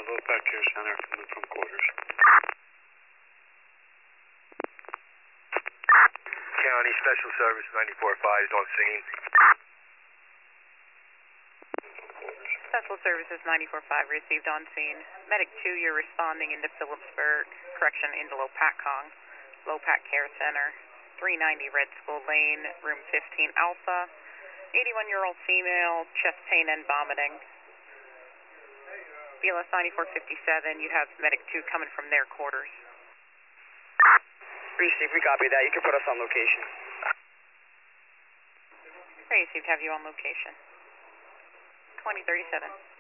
Low-Pack Care Center coming from quarters. County Special Service 94-5 is on scene. Special Services 94-5 received on scene. Medic 2, you're responding into Phillipsburg. Correction, into Low-Pack Care Center. 390 Red School Lane, room 15 Alpha. 81-year-old female, chest pain and vomiting. BLS 9457, you have Medic 2 coming from their quarters. Received, we copy that. You can put us on location. Received, have you on location. 2037.